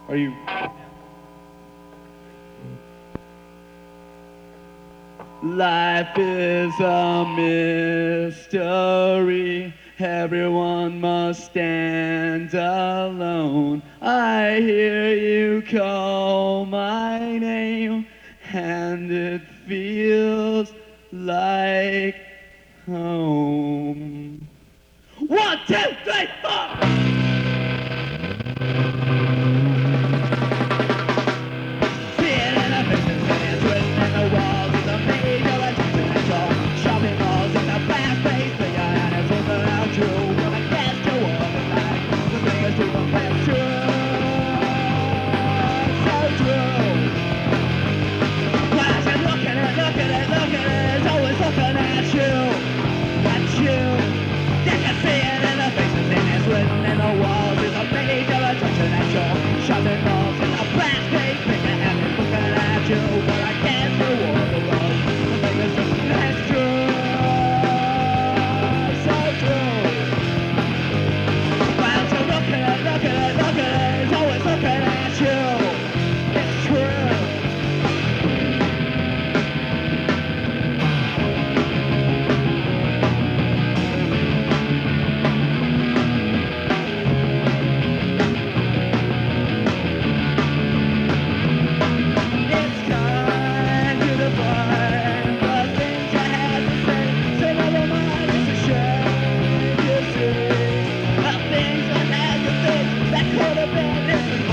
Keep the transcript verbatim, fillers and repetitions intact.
Are you? Life is a mystery. Everyone must stand alone. I hear you call my name, and it feels like home. One, two, three, four! Shoving balls in a plastic finger and it's looking at you, but I can't do all the road. The thing is just that's true, so true. While you're looking at, looking at, looking at, it's always looking at you. It's true. That could have been